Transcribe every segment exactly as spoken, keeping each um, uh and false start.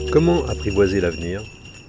Comment apprivoiser l'avenir ?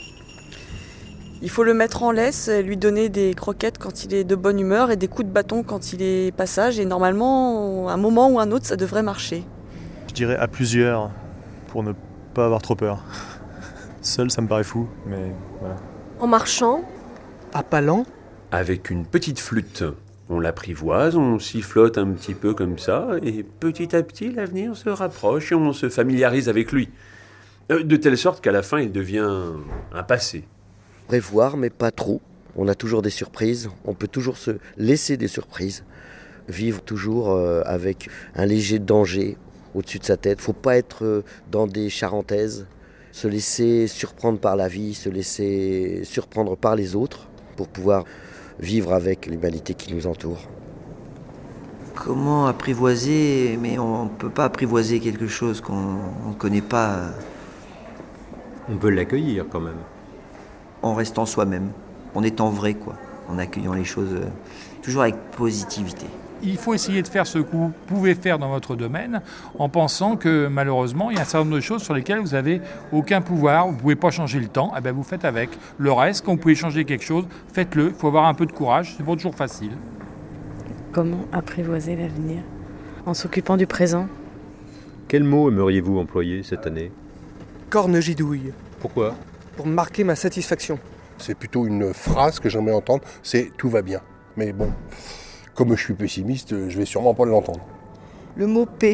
Il faut le mettre en laisse, lui donner des croquettes quand il est de bonne humeur et des coups de bâton quand il est passage. Et normalement, à un moment ou un autre, ça devrait marcher. Je dirais à plusieurs, pour ne pas avoir trop peur. Seul, ça me paraît fou, mais voilà. En marchant. À pas lent. Avec une petite flûte. On l'apprivoise, on sifflote un petit peu comme ça, et petit à petit, l'avenir se rapproche et on se familiarise avec lui. De telle sorte qu'à la fin, il devient un passé. Prévoir, mais pas trop. On a toujours des surprises. On peut toujours se laisser des surprises. Vivre toujours euh, avec un léger danger au-dessus de sa tête. Il ne faut pas être euh, dans des charentaises. Se laisser surprendre par la vie, se laisser surprendre par les autres pour pouvoir vivre avec l'humanité qui nous entoure. Comment apprivoiser ? Mais on ne peut pas apprivoiser quelque chose qu'on ne connaît pas. On peut l'accueillir quand même. En restant soi-même, en étant vrai, quoi, en accueillant les choses euh, toujours avec positivité. Il faut essayer de faire ce que vous pouvez faire dans votre domaine en pensant que malheureusement, il y a un certain nombre de choses sur lesquelles vous n'avez aucun pouvoir, vous ne pouvez pas changer le temps, eh bien vous faites avec. Le reste, quand vous pouvez changer quelque chose, faites-le, il faut avoir un peu de courage, c'est pas toujours facile. Comment apprivoiser l'avenir ? En s'occupant du présent. Quel mot aimeriez-vous employer cette année ? Corne-gidouille. Pourquoi ? Pour marquer ma satisfaction. C'est plutôt une phrase que j'aimerais entendre, c'est « tout va bien ». Mais bon, comme je suis pessimiste, je vais sûrement pas l'entendre. Le mot paix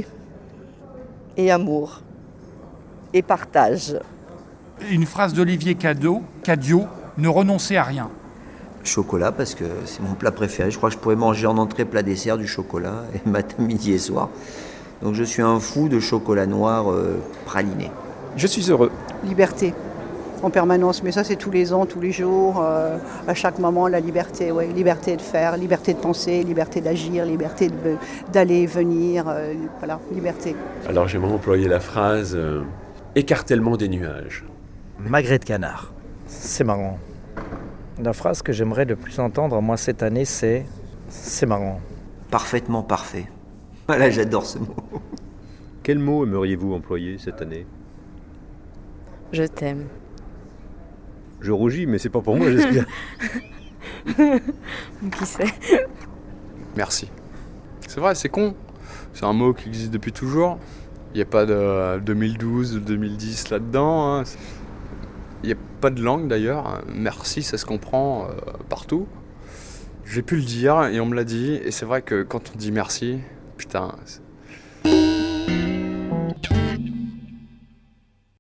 et amour et partage. Une phrase d'Olivier Cadio, Cadio, ne renoncez à rien. Chocolat, parce que c'est mon plat préféré. Je crois que je pourrais manger en entrée, plat, dessert du chocolat, et matin, midi et soir. Donc je suis un fou de chocolat noir euh, praliné. Je suis heureux. Liberté. En permanence, mais ça c'est tous les ans, tous les jours, euh, à chaque moment, la liberté, ouais, liberté de faire, liberté de penser, liberté d'agir, liberté de, d'aller, venir, euh, voilà, liberté. Alors j'aimerais employer la phrase euh, « écartèlement des nuages ». Magret de canard. C'est marrant. La phrase que j'aimerais le plus entendre, moi, cette année, c'est « c'est marrant ». Parfaitement parfait. Voilà, j'adore ce mot. Quel mot aimeriez-vous employer cette année ? Je t'aime. Je rougis, mais c'est pas pour moi, j'espère. Qui sait ? Merci. C'est vrai, c'est con. C'est un mot qui existe depuis toujours. Il n'y a pas de deux mille douze, deux mille dix là-dedans. Hein. Il n'y a pas de langue d'ailleurs. Merci, ça se comprend euh, partout. J'ai pu le dire et on me l'a dit. Et c'est vrai que quand on dit merci, putain,